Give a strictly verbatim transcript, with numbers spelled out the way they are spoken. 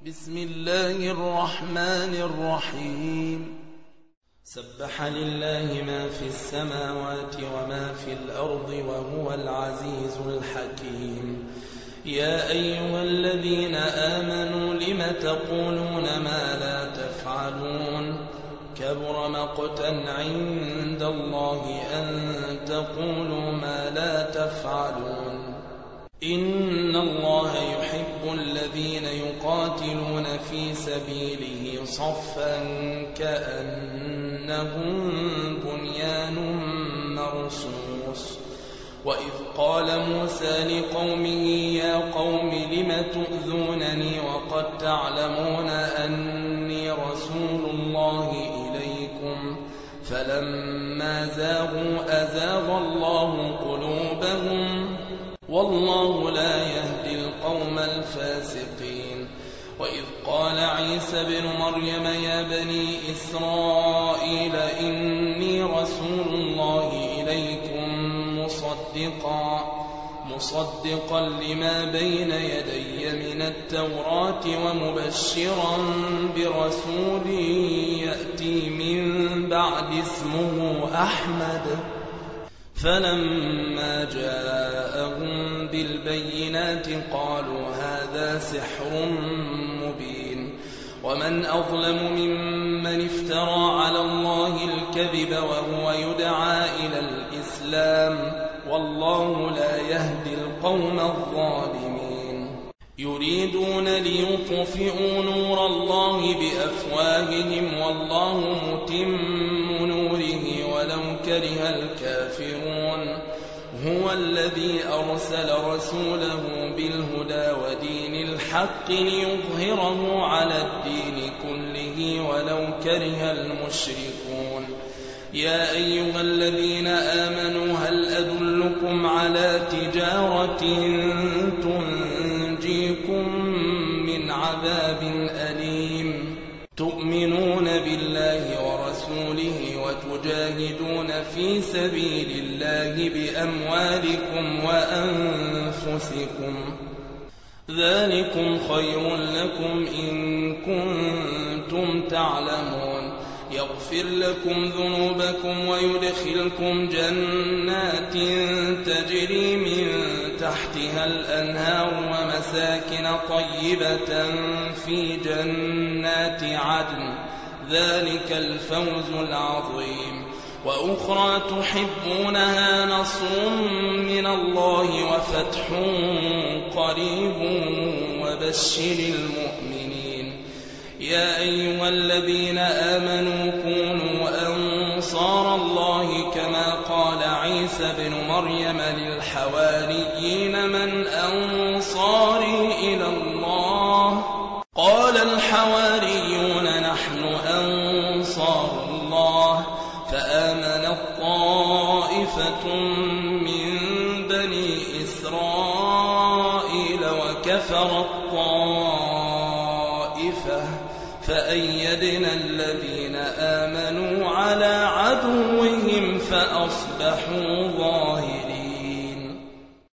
بسم الله الرحمن الرحيم سبح لله ما في السماوات وما في الأرض وهو العزيز الحكيم يا أيها الذين آمنوا لم تقولون ما لا تفعلون كبر مقتا عند الله أن تقولوا ما لا تفعلون إن الله يحب الذين يقاتلون في سبيله صفا كأنهم بنيان مرصوص وإذ قال موسى لقومه يا قوم لم تؤذونني وقد تعلمون أني رسول الله إليكم فلما زاغوا أزاغ الله قلوبهم والله لا يهدي القوم الفاسقين وإذ قال عيسى بن مريم يا بني إسرائيل إني رسول الله إليكم مصدقا مصدقا لما بين يدي من التوراة ومبشرا برسول يأتي من بعد اسمه أحمد فلما جاءهم بالبينات قالوا هذا سحر مبين ومن أظلم ممن افترى على الله الكذب وهو يدعى إلى الإسلام والله لا يهدي القوم الظالمين يريدون ليطفئوا نور الله بأفواههم والله متم نوره ولو كره الكافرون هو الذي أرسل رسوله بالهدى ودين الحق ليظهره على الدين كله ولو كره المشركون يا أيها الذين آمنوا هل أدلكم على تجارة تنجيكم من عذاب أليم تؤمنون بالله ورسوله وتجاهدون في سبيل الله بأموالكم وأنفسكم ذلكم خير لكم إن كنتم تعلمون يغفر لكم ذنوبكم ويدخلكم جنات تجري من تحتها الأنهار ومساكن طيبة في جنات عدن ذلك الفوز العظيم وأخرى تحبونها نصر من الله وفتح قريب وبشر المؤمنين يا أيها الذين آمنوا كونوا أنصار الله كما قال عيسى بن مريم للحواريين من أنصاري إلى الله قال الحواريون نحن أنصار الله فآمنت طائفة من بني إسرائيل وكفرت طائفة فأيدنا الذين آمنوا على عدوهم فأصبحوا ظاهرين